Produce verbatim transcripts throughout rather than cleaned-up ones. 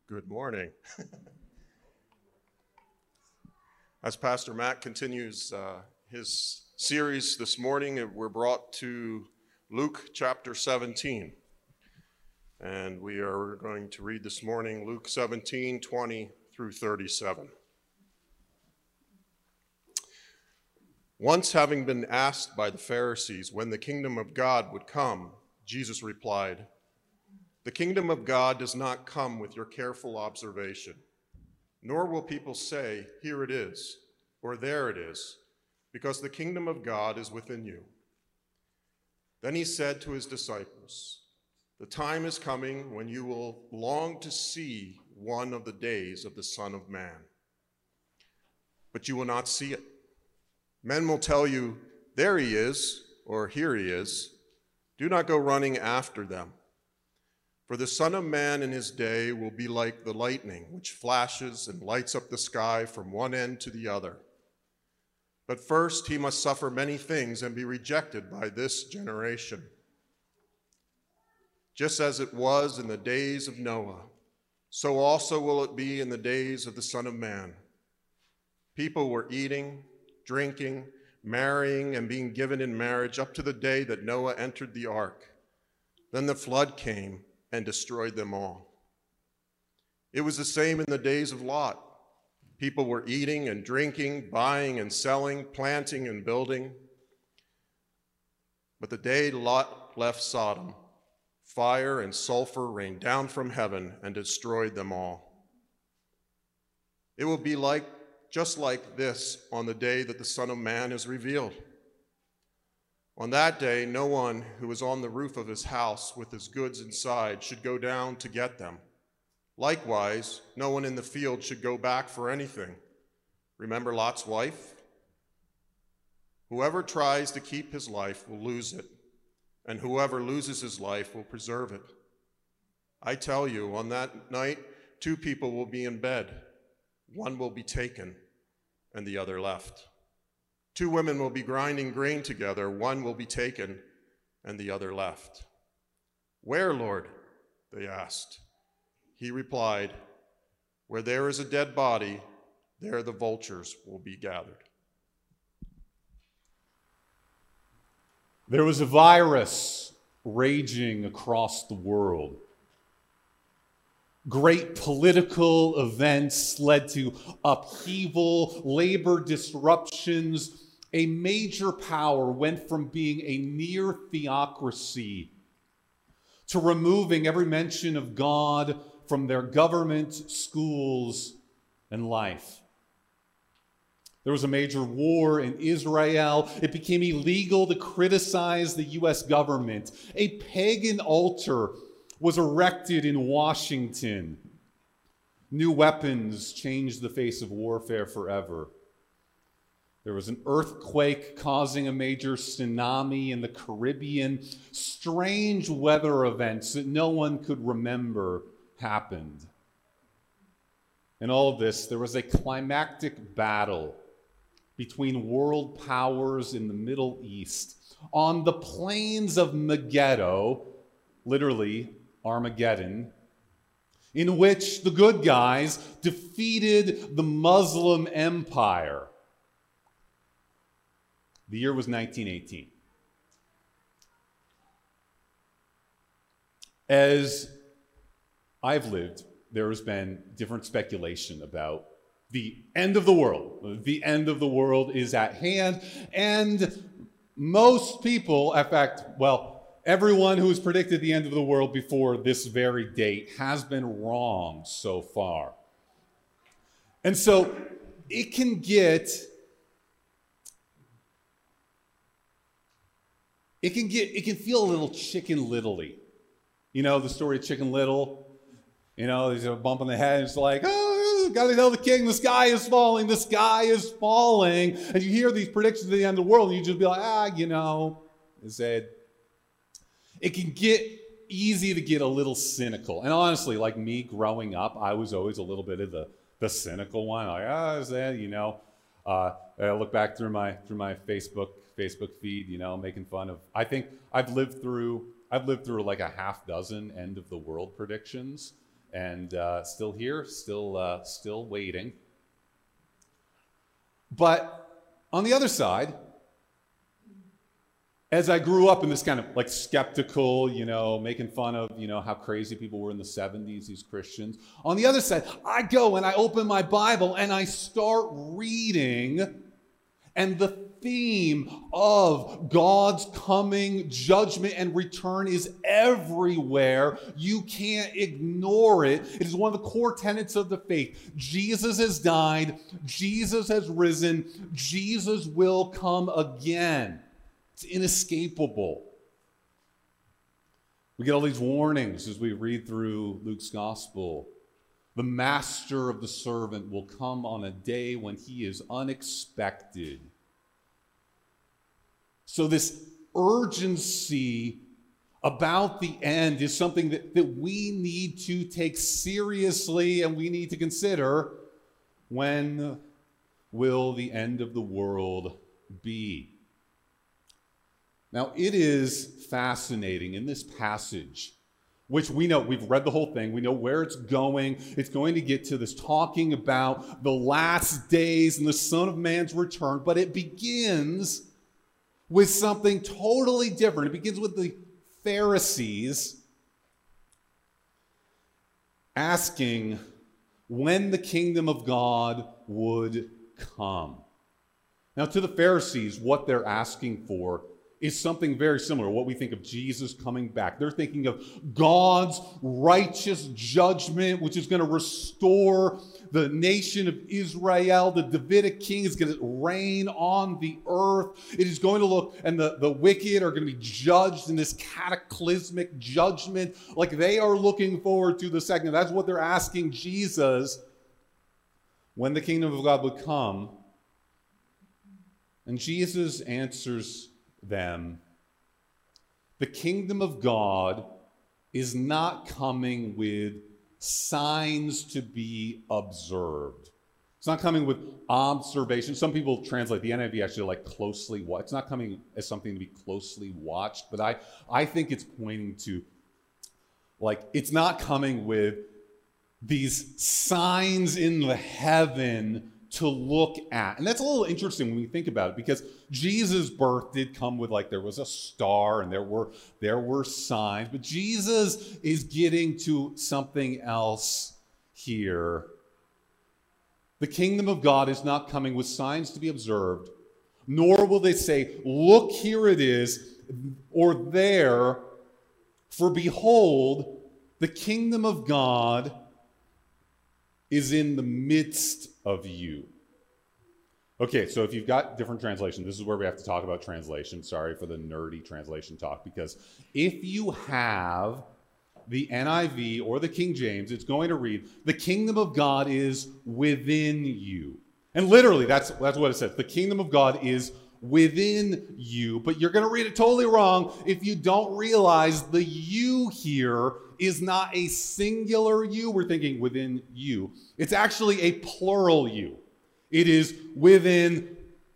Good morning. As Pastor Matt continues uh, his series this morning, we're brought to Luke chapter seventeen. And we are going to read this morning Luke seventeen, twenty through thirty-seven. Once having been asked by the Pharisees when the kingdom of God would come, Jesus replied, "The kingdom of God does not come with your careful observation, nor will people say, 'Here it is,' or 'There it is,' because the kingdom of God is within you." Then he said to his disciples, "The time is coming when you will long to see one of the days of the Son of Man, but you will not see it. Men will tell you, 'There he is,' or 'Here he is.' Do not go running after them. For the Son of Man in his day will be like the lightning, which flashes and lights up the sky from one end to the other. But first he must suffer many things and be rejected by this generation. Just as it was in the days of Noah, so also will it be in the days of the Son of Man. People were eating, drinking, marrying, and being given in marriage up to the day that Noah entered the ark. Then the flood came and destroyed them all. It was the same in the days of Lot. People were eating and drinking, buying and selling, planting and building. But the day Lot left Sodom, fire and sulfur rained down from heaven and destroyed them all. It will be like just like this on the day that the Son of Man is revealed. On that day, no one who is on the roof of his house with his goods inside should go down to get them. Likewise, no one in the field should go back for anything. Remember Lot's wife? Whoever tries to keep his life will lose it, and whoever loses his life will preserve it. I tell you, on that night, two people will be in bed. One will be taken, and the other left. Two women will be grinding grain together. One will be taken, and the other left." "Where, Lord?" they asked. He replied, "Where there is a dead body, there the vultures will be gathered." There was a virus raging across the world. Great political events led to upheaval, labor disruptions. A major power went from being a near theocracy to removing every mention of God from their government, schools, and life. There was a major war in Israel. It became illegal to criticize the U S government. A pagan altar was erected in Washington. New weapons changed the face of warfare forever. There was an earthquake causing a major tsunami in the Caribbean. Strange weather events that no one could remember happened. In all of this, there was a climactic battle between world powers in the Middle East on the plains of Megiddo, literally Armageddon, in which the good guys defeated the Muslim Empire. The year was nineteen eighteen. As I've lived, there has been different speculation about the end of the world. The end of the world is at hand, and most people, in fact, well, everyone who has predicted the end of the world before this very date has been wrong so far. And so it can get it can get it can feel a little Chicken Little-y. You know the story of Chicken Little? You know, there's a bump on the head, and it's like, oh, gotta tell the king, the sky is falling, the sky is falling. And you hear these predictions of the end of the world, and you just be like, ah, you know, is it It can get easy to get a little cynical. And honestly, like me growing up, I was always a little bit of the, the cynical one. Like, ah, oh, is that, you know, uh, I look back through my through my Facebook Facebook feed, you know, making fun of. I think I've lived through I've lived through like a half dozen end of the world predictions, and uh, still here, still, uh, still waiting. But on the other side, as I grew up in this kind of like skeptical, you know, making fun of, you know, how crazy people were in the seventies, these Christians. On the other side, I go and I open my Bible and I start reading, and the theme of God's coming judgment and return is everywhere. You can't ignore it. It is one of the core tenets of the faith. Jesus has died. Jesus has risen. Jesus will come again. It's inescapable. We get all these warnings as we read through Luke's gospel. The master of the servant will come on a day when he is unexpected. So this urgency about the end is something that, that we need to take seriously, and we need to consider. When will the end of the world be? Now, it is fascinating in this passage, which we know, we've read the whole thing, we know where it's going. It's going to get to this talking about the last days and the Son of Man's return, but it begins with something totally different. It begins with the Pharisees asking when the kingdom of God would come. Now, to the Pharisees, what they're asking for is something very similar, what we think of Jesus coming back. They're thinking of God's righteous judgment, which is going to restore the nation of Israel. The Davidic king is going to reign on the earth. It is going to look, and the, the wicked are going to be judged in this cataclysmic judgment. Like they are looking forward to the second. That's what they're asking Jesus when the kingdom of God would come. And Jesus answers them, the kingdom of God is not coming with signs to be observed. It's not coming with observation. Some people translate the N I V actually like closely watched. It's not coming as something to be closely watched, but I, I think it's pointing to, like, it's not coming with these signs in the heaven to look at. And that's a little interesting when we think about it, because Jesus' birth did come with, like, there was a star and there were there were signs, but Jesus is getting to something else here. The kingdom of God is not coming with signs to be observed, nor will they say, look, here it is, or there, for behold, the kingdom of God is in the midst of you. Okay, so if you've got different translations, this is where we have to talk about translation. Sorry for the nerdy translation talk, because if you have the N I V or the King James, it's going to read, the kingdom of God is within you. And literally, that's, that's what it says. The kingdom of God is within you, but you're going to read it totally wrong if you don't realize the you here is not a singular you. We're thinking within you. It's actually a plural you. It is within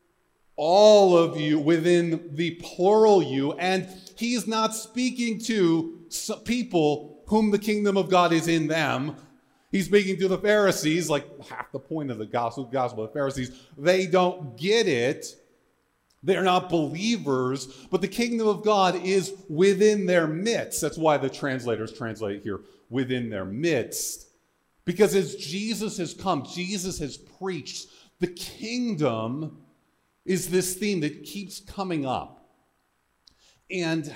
all of you, within the plural you, and he's not speaking to people whom the kingdom of God is in them. He's speaking to the Pharisees, like half the point of the gospel, gospel of the Pharisees. They don't get it. They're not believers, but the kingdom of God is within their midst. That's why the translators translate here, within their midst. Because as Jesus has come, Jesus has preached, the kingdom is this theme that keeps coming up. And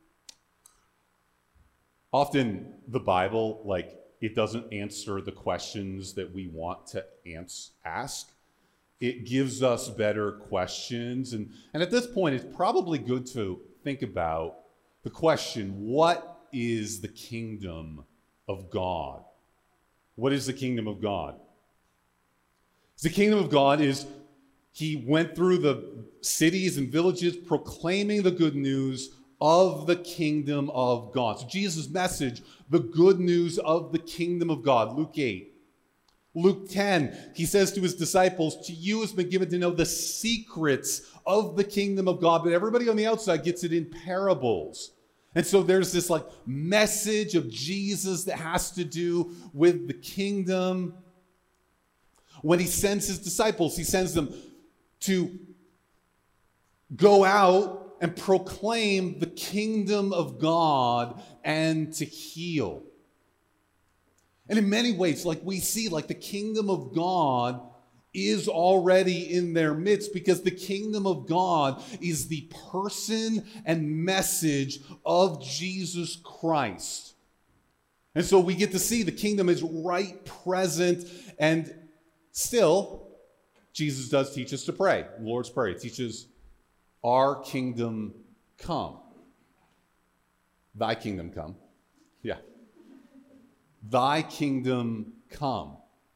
often the Bible, like, it doesn't answer the questions that we want to ans- ask. It gives us better questions. And, and at this point, it's probably good to think about the question, what is the kingdom of God? What is the kingdom of God? The kingdom of God is, he went through the cities and villages proclaiming the good news of the kingdom of God. So Jesus' message, the good news of the kingdom of God, Luke eight. Luke ten, he says to his disciples, to you has been given to know the secrets of the kingdom of God, but everybody on the outside gets it in parables. And so there's this like message of Jesus that has to do with the kingdom. When he sends his disciples, he sends them to go out and proclaim the kingdom of God and to heal. And in many ways, like we see, like the kingdom of God is already in their midst, because the kingdom of God is the person and message of Jesus Christ. And so we get to see the kingdom is right present, and still, Jesus does teach us to pray. The Lord's Prayer teaches, our kingdom come. Thy kingdom come. Yeah. Thy kingdom come.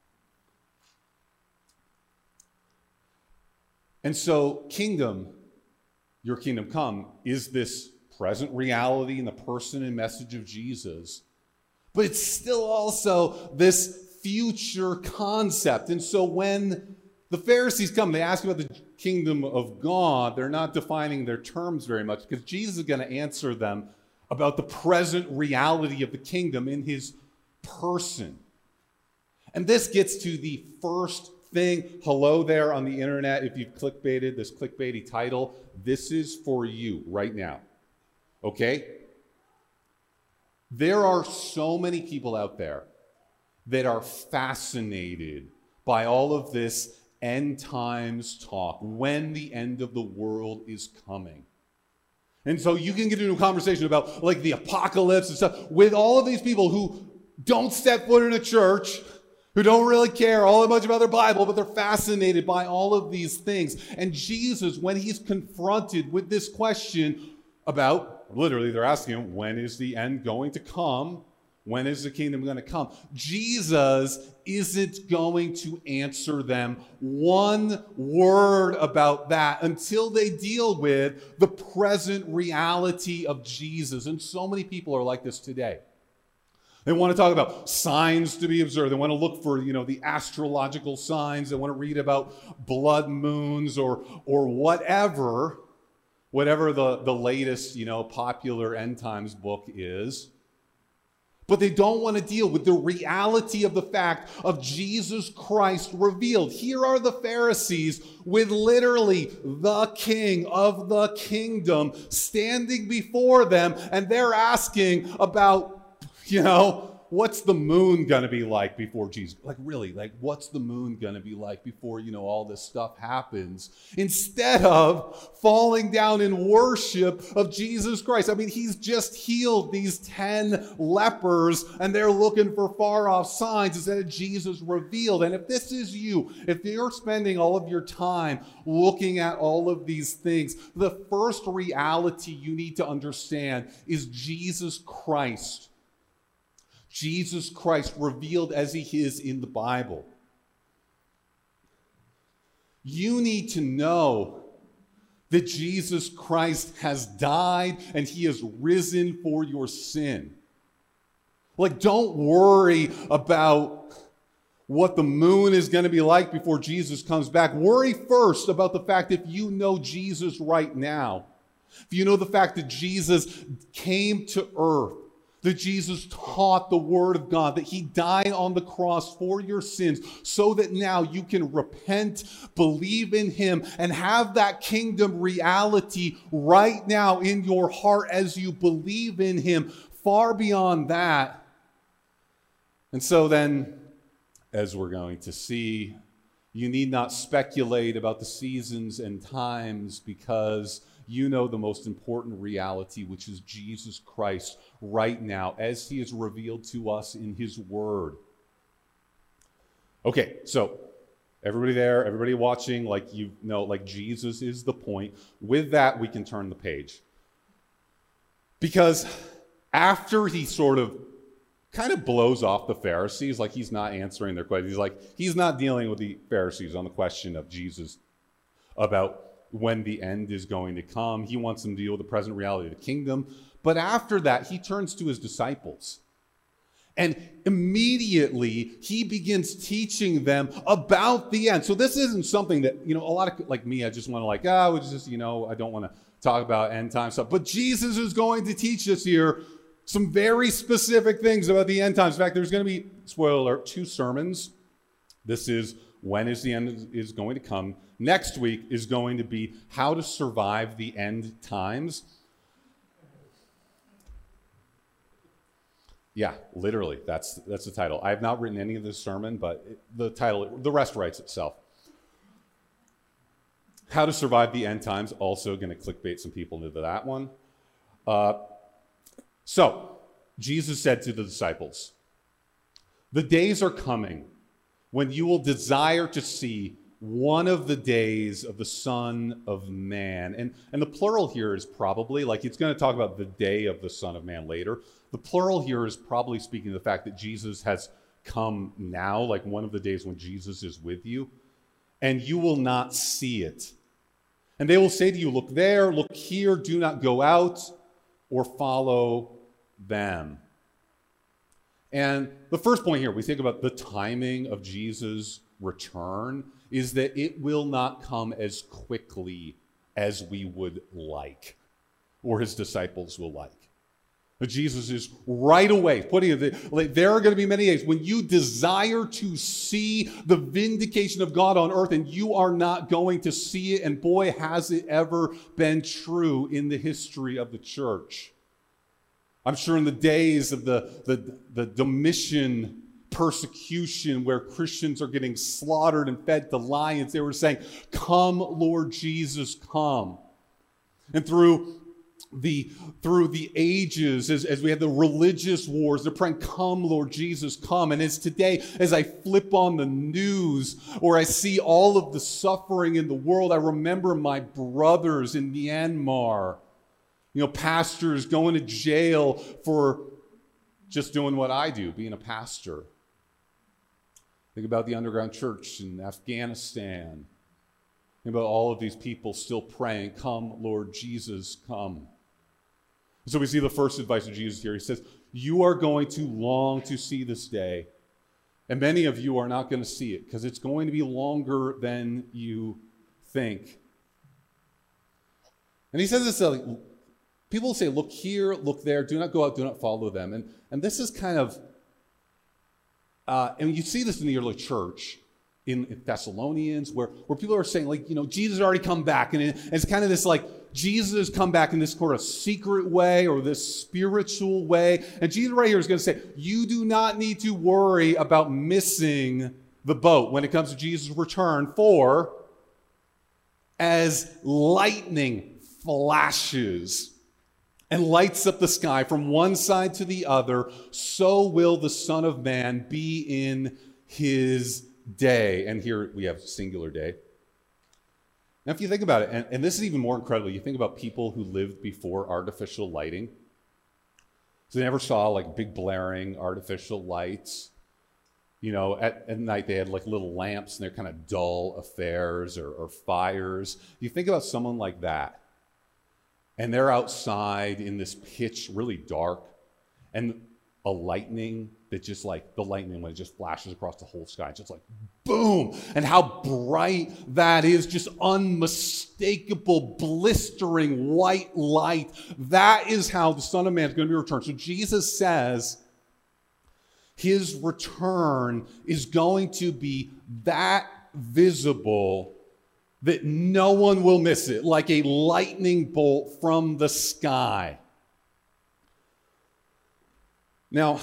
And so, kingdom, your kingdom come, is this present reality in the person and message of Jesus. But it's still also this future concept. And so when the Pharisees come, they ask about the kingdom of God, they're not defining their terms very much, because Jesus is going to answer them about the present reality of the kingdom in his person. And this gets to the first thing. Hello there on the internet, if you've clickbaited this clickbaity title, this is for you right now. Okay? There are so many people out there that are fascinated by all of this end times talk, when the end of the world is coming. And so you can get into a conversation about like the apocalypse and stuff with all of these people who don't step foot in a church, who don't really care all that much about their Bible, but they're fascinated by all of these things. And Jesus, when he's confronted with this question about, literally they're asking him, when is the end going to come? When is the kingdom going to come? Jesus isn't going to answer them one word about that until they deal with the present reality of Jesus. And so many people are like this today. They want to talk about signs to be observed. They want to look for, you know, the astrological signs. They want to read about blood moons or or whatever, whatever the, the latest, you know, popular end times book is. But they don't want to deal with the reality of the fact of Jesus Christ revealed. Here are the Pharisees with literally the king of the kingdom standing before them, and they're asking about, you know, what's the moon going to be like before Jesus? Like, really, like, what's the moon going to be like before, you know, all this stuff happens? Instead of falling down in worship of Jesus Christ. I mean, he's just healed these ten lepers, and they're looking for far-off signs instead of Jesus revealed. And if this is you, if you're spending all of your time looking at all of these things, the first reality you need to understand is Jesus Christ. Jesus Christ revealed as he is in the Bible. You need to know that Jesus Christ has died and he has risen for your sin. Like, don't worry about what the moon is going to be like before Jesus comes back. Worry first about the fact if you know Jesus right now, if you know the fact that Jesus came to earth, that Jesus taught the word of God, that he died on the cross for your sins so that now you can repent, believe in him, and have that kingdom reality right now in your heart as you believe in him, far beyond that. And so then, as we're going to see, you need not speculate about the seasons and times, because you know the most important reality, which is Jesus Christ right now, as he is revealed to us in his word. Okay, so everybody there, everybody watching, like you know, like Jesus is the point. With that, we can turn the page. Because after he sort of kind of blows off the Pharisees, like he's not answering their questions. He's like, he's not dealing with the Pharisees on the question of Jesus about when the end is going to come. He wants them to deal with the present reality of the kingdom. But after that, he turns to his disciples. And immediately, he begins teaching them about the end. So this isn't something that, you know, a lot of, like me, I just want to like, ah, oh, it's just, you know, I don't want to talk about end time stuff. But Jesus is going to teach us here some very specific things about the end times. In fact, there's going to be, spoiler alert, two sermons. This is when is the end is going to come. Next week is going to be how to survive the end times. Yeah, literally, that's that's the title. I have not written any of this sermon, but it, the title, the rest writes itself. How to survive the end times, also going to clickbait some people into that one. Uh, so, Jesus said to the disciples, "The days are coming when you will desire to see one of the days of the Son of Man." And, and the plural here is probably, like it's going to talk about the day of the Son of Man later. The plural here is probably speaking of the fact that Jesus has come now, like one of the days when Jesus is with you, and you will not see it. And they will say to you, "Look there, look here, do not go out or follow them." And the first point here, we think about the timing of Jesus' return, is that it will not come as quickly as we would like, or his disciples will like. But Jesus is right away putting it, like, there are going to be many days when you desire to see the vindication of God on earth and you are not going to see it. And boy, has it ever been true in the history of the church. I'm sure in the days of the, the, the Domitian persecution where Christians are getting slaughtered and fed to lions, they were saying, "Come, Lord Jesus, come." And through the through the ages, as, as we have the religious wars, they're praying, "Come, Lord Jesus, come." And as today, as I flip on the news or I see all of the suffering in the world, I remember my brothers in Myanmar, you know, pastors going to jail for just doing what I do, being a pastor. Think about the underground church in Afghanistan. Think about all of these people still praying, "Come, Lord Jesus, come." So we see the first advice of Jesus here. He says, you are going to long to see this day. And many of you are not going to see it because it's going to be longer than you think. And he says this, uh, people say, "Look here, look there, do not go out, do not follow them." And, and this is kind of, uh, and you see this in the early church, in, in Thessalonians, where, where people are saying, like, you know, Jesus has already come back. And, it, and it's kind of this, like, Jesus has come back in this sort of secret way or this spiritual way. And Jesus right here is going to say, you do not need to worry about missing the boat when it comes to Jesus' return, for as lightning flashes and lights up the sky from one side to the other, so will the Son of Man be in his day. And here we have singular day. Now, if you think about it, and, and this is even more incredible, you think about people who lived before artificial lighting. So they never saw like big blaring artificial lights. You know, at, at night they had like little lamps and they're kind of dull affairs or, or fires. You think about someone like that, and they're outside in this pitch, really dark, and a lightning that just like, the lightning when it just flashes across the whole sky, just like boom, and how bright that is, just unmistakable, blistering white light. That is how the Son of Man is going to be returned. So Jesus says his return is going to be that visible that no one will miss it, like a lightning bolt from the sky. Now,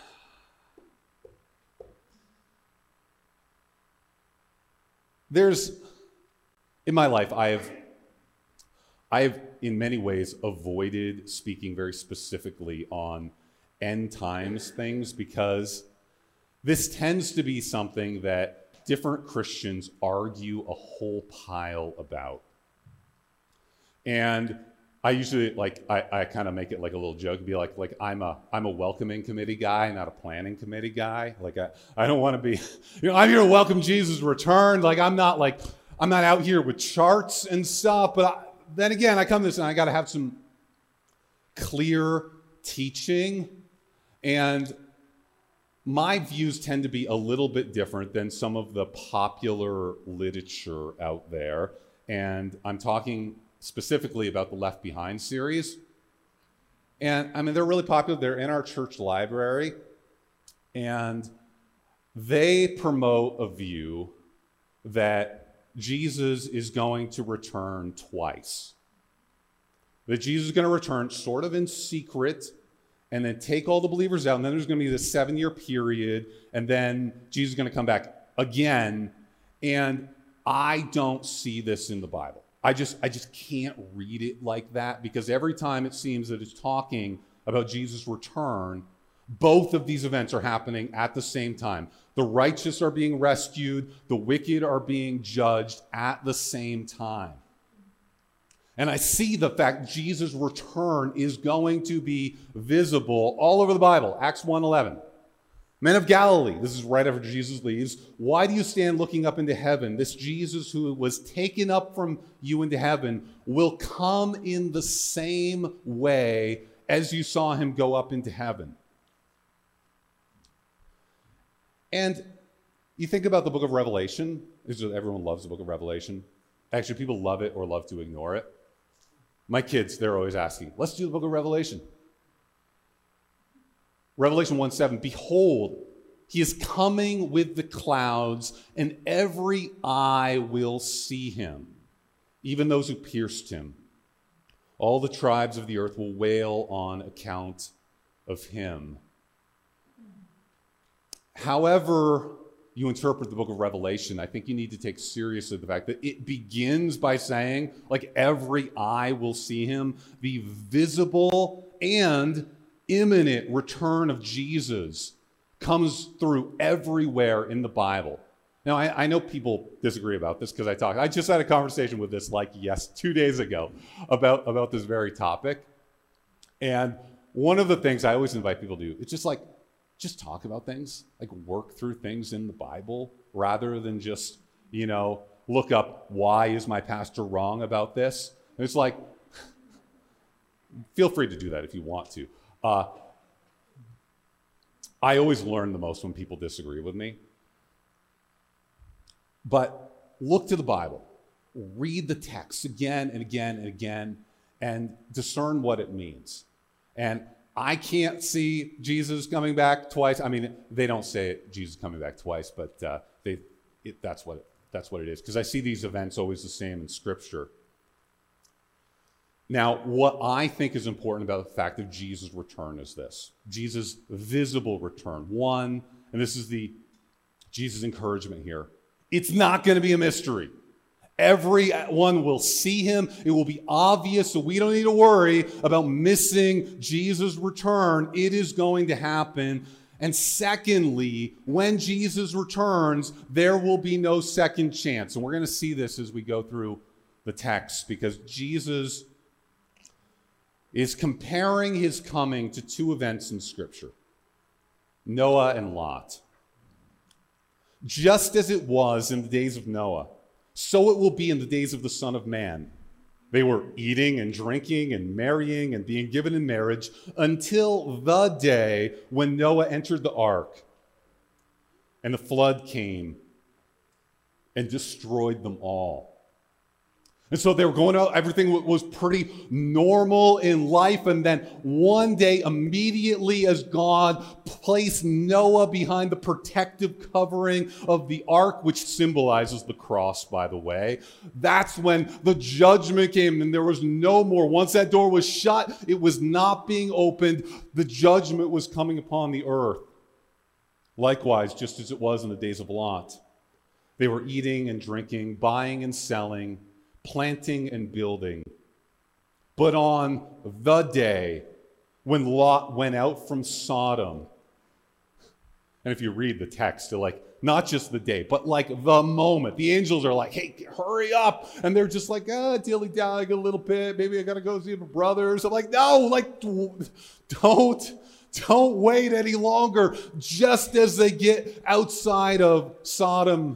there's, in my life, I have, I have in many ways avoided speaking very specifically on end times things because this tends to be something that different Christians argue a whole pile about. And I usually, like, I, I kind of make it like a little joke, be like, like I'm a I'm a welcoming committee guy, not a planning committee guy. Like, I, I don't want to be, you know, I'm here to welcome Jesus' return. Like, I'm not like, I'm not out here with charts and stuff. But I, then again, I come to this and I got to have some clear teaching. And my views tend to be a little bit different than some of the popular literature out there. And I'm talking specifically about the Left Behind series. And I mean, they're really popular. They're in our church library. And they promote a view that Jesus is going to return twice. That Jesus is going to return sort of in secret and then take all the believers out. And then there's going to be this seven-year period. And then Jesus is going to come back again. And I don't see this in the Bible. I just, I just can't read it like that, because every time it seems that it's talking about Jesus' return, both of these events are happening at the same time. The righteous are being rescued, the wicked are being judged at the same time. And I see the fact Jesus' return is going to be visible all over the Bible. Acts one eleven. Men of Galilee, this is right after Jesus leaves. Why do you stand looking up into heaven? This Jesus who was taken up from you into heaven will come in the same way as you saw him go up into heaven. And you think about the book of Revelation. Everyone loves the book of Revelation. Actually, people love it or love to ignore it. My kids, they're always asking, let's do the book of Revelation. Revelation one seven, behold, he is coming with the clouds, and every eye will see him, even those who pierced him. All the tribes of the earth will wail on account of him. However you interpret the book of Revelation, I think you need to take seriously the fact that it begins by saying, like, every eye will see him, the visible and imminent return of Jesus comes through everywhere in the Bible. Now, I, I know people disagree about this because I talked. I just had a conversation with this, like, yes, two days ago about, about this very topic. And one of the things I always invite people to do, it's just like, just talk about things, like work through things in the Bible rather than just, you know, look up, why is my pastor wrong about this? And it's like, feel free to do that if you want to. Uh, I always learn the most when people disagree with me. But look to the Bible. Read the text again and again and again and discern what it means. And I can't see Jesus coming back twice. I mean, they don't say it, Jesus coming back twice, but uh, they, it, that's, what it, that's what it is. Because I see these events always the same in Scripture. Now, what I think is important about the fact of Jesus' return is this. Jesus' visible return. One, and this is the Jesus' encouragement here. It's not going to be a mystery. Everyone will see him. It will be obvious, so we don't need to worry about missing Jesus' return. It is going to happen. And secondly, when Jesus returns, there will be no second chance. And we're going to see this as we go through the text, because Jesus is comparing his coming to two events in Scripture, Noah and Lot. Just as it was in the days of Noah, so it will be in the days of the Son of Man. They were eating and drinking and marrying and being given in marriage until the day when Noah entered the ark and the flood came and destroyed them all. And so they were going out, everything was pretty normal in life. And then one day, immediately as God placed Noah behind the protective covering of the ark, which symbolizes the cross, by the way, that's when the judgment came, and there was no more. Once that door was shut, it was not being opened. The judgment was coming upon the earth. Likewise, just as it was in the days of Lot, they were eating and drinking, buying and selling, planting and building. But on the day when Lot went out from Sodom, and if you read the text, they're like, not just the day, but like the moment. The angels are like, hey, hurry up. And they're just like, ah, dilly-dally a little bit. Maybe I got to go see my brothers. I'm like, no, like, don't, don't wait any longer. Just as they get outside of Sodom,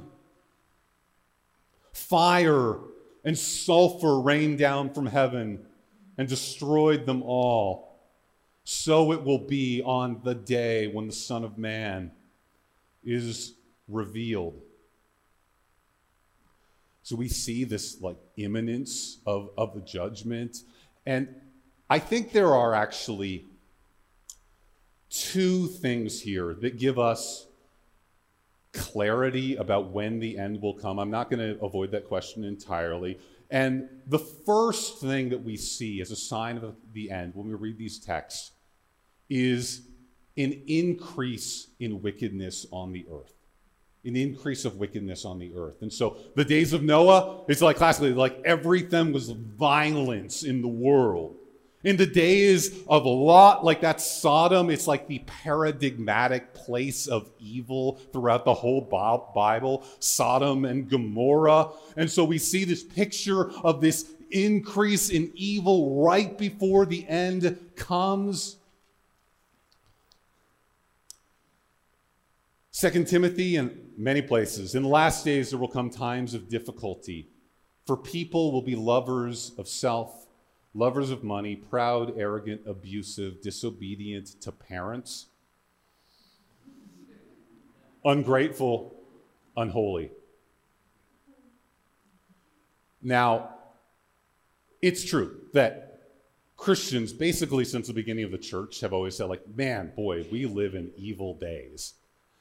fire and sulfur rained down from heaven and destroyed them all. So it will be on the day when the Son of Man is revealed. So we see this like imminence of, of the judgment. And I think there are actually two things here that give us clarity about when the end will come. I'm not going to avoid that question entirely. And the first thing that we see as a sign of the end when we read these texts is an increase in wickedness on the earth. An increase of wickedness on the earth. And so the days of Noah, it's like classically, like everything was violence in the world. In the days of Lot, like that's Sodom, it's like the paradigmatic place of evil throughout the whole Bible, Sodom and Gomorrah. And so we see this picture of this increase in evil right before the end comes. Second Timothy and many places, in the last days there will come times of difficulty, for people will be lovers of self, lovers of money, proud, arrogant, abusive, disobedient to parents, ungrateful, unholy. Now, it's true that Christians, basically since the beginning of the church, have always said, like, man, boy, we live in evil days.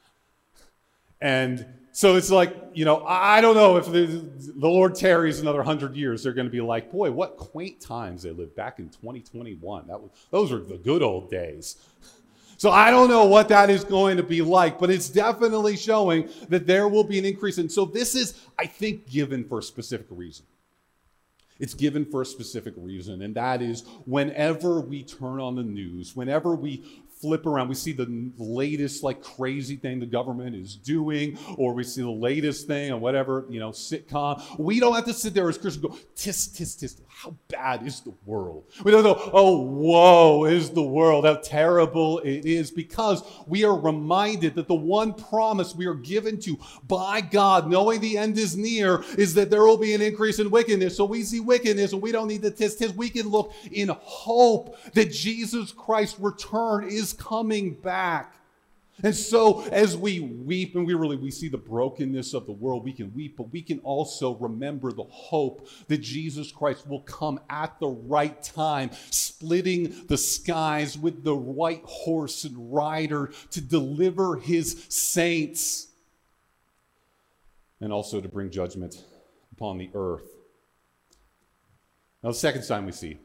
And so it's like, you know, I don't know if the, the Lord tarries another hundred years, they're going to be like, boy, what quaint times they lived back in twenty twenty-one. That was, those were the good old days. So I don't know what that is going to be like, but it's definitely showing that there will be an increase. And so this is, I think, given for a specific reason. It's given for a specific reason, and that is whenever we turn on the news, whenever we flip around, we see the latest like crazy thing the government is doing, or we see the latest thing on whatever, you know, sitcom. We don't have to sit there as Christians and go, tis, tis, tis, how bad is the world? We don't go, oh, woe is the world, how terrible it is, because we are reminded that the one promise we are given to by God, knowing the end is near, is that there will be an increase in wickedness. So we see wickedness and we don't need to tis, tis. We can look in hope that Jesus Christ's return is coming back. And so as we weep and we really we see the brokenness of the world, we can weep, but we can also remember the hope that Jesus Christ will come at the right time, splitting the skies with the white horse and rider to deliver his saints and also to bring judgment upon the earth. Now the second sign we see,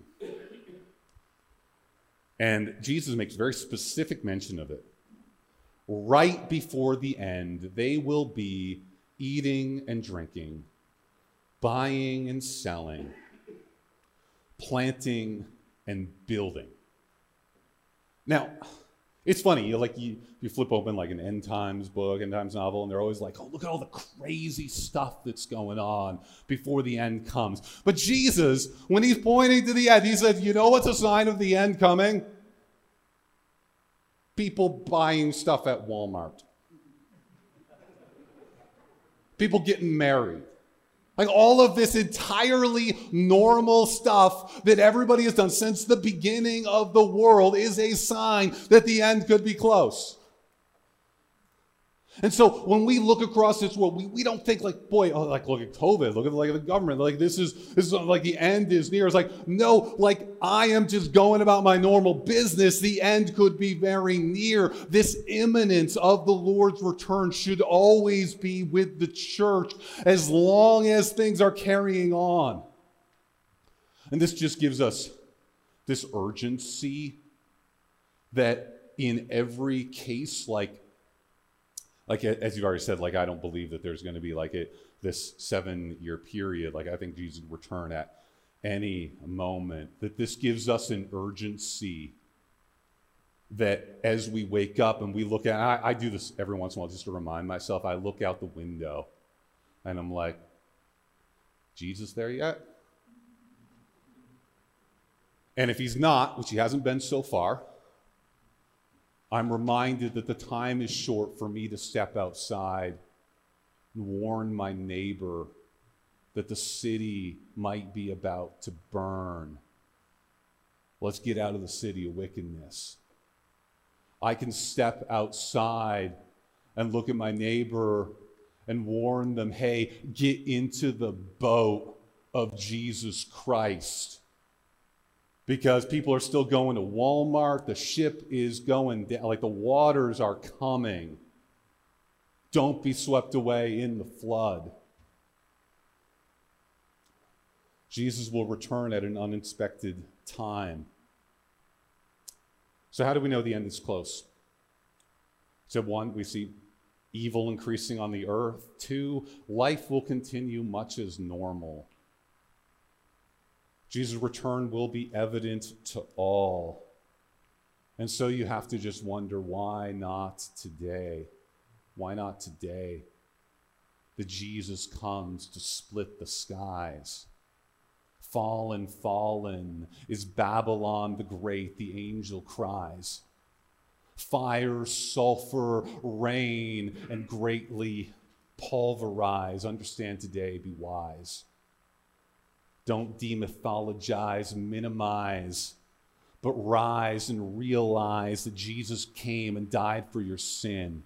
and Jesus makes very specific mention of it. Right before the end, they will be eating and drinking, buying and selling, planting and building. Now, it's funny, you like you, you flip open like an end times book, end times novel, and they're always like, oh, look at all the crazy stuff that's going on before the end comes. But Jesus, when he's pointing to the end, he says, you know what's a sign of the end coming? People buying stuff at Walmart. People getting married. Like all of this entirely normal stuff that everybody has done since the beginning of the world is a sign that the end could be close. And so when we look across this world, we, we don't think like, boy, oh, like look at COVID, look at like the government, like this is this is like the end is near. It's like, no, like I am just going about my normal business. The end could be very near. This imminence of the Lord's return should always be with the church as long as things are carrying on. And this just gives us this urgency that in every case, like Like, as you've already said, like, I don't believe that there's going to be, like, a, this seven-year period. Like, I think Jesus will return at any moment. That this gives us an urgency that as we wake up and we look at, I, I do this every once in a while just to remind myself, I look out the window and I'm like, Jesus there yet? And if he's not, which he hasn't been so far, I'm reminded that the time is short for me to step outside and warn my neighbor that the city might be about to burn. Let's get out of the city of wickedness. I can step outside and look at my neighbor and warn them, hey, get into the boat of Jesus Christ. Because people are still going to Walmart, the ship is going down, like the waters are coming. Don't be swept away in the flood. Jesus will return at an unexpected time. So how do we know the end is close? So one, we see evil increasing on the earth. Two, life will continue much as normal. Jesus' return will be evident to all. And so you have to just wonder, why not today? Why not today? That Jesus comes to split the skies. Fallen, fallen is Babylon the Great, the angel cries. Fire, sulfur, rain, and greatly pulverize. Understand today, be wise. Don't demythologize, minimize, but rise and realize that Jesus came and died for your sin.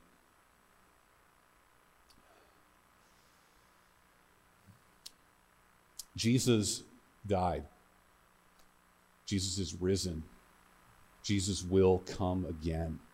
Jesus died. Jesus is risen. Jesus will come again.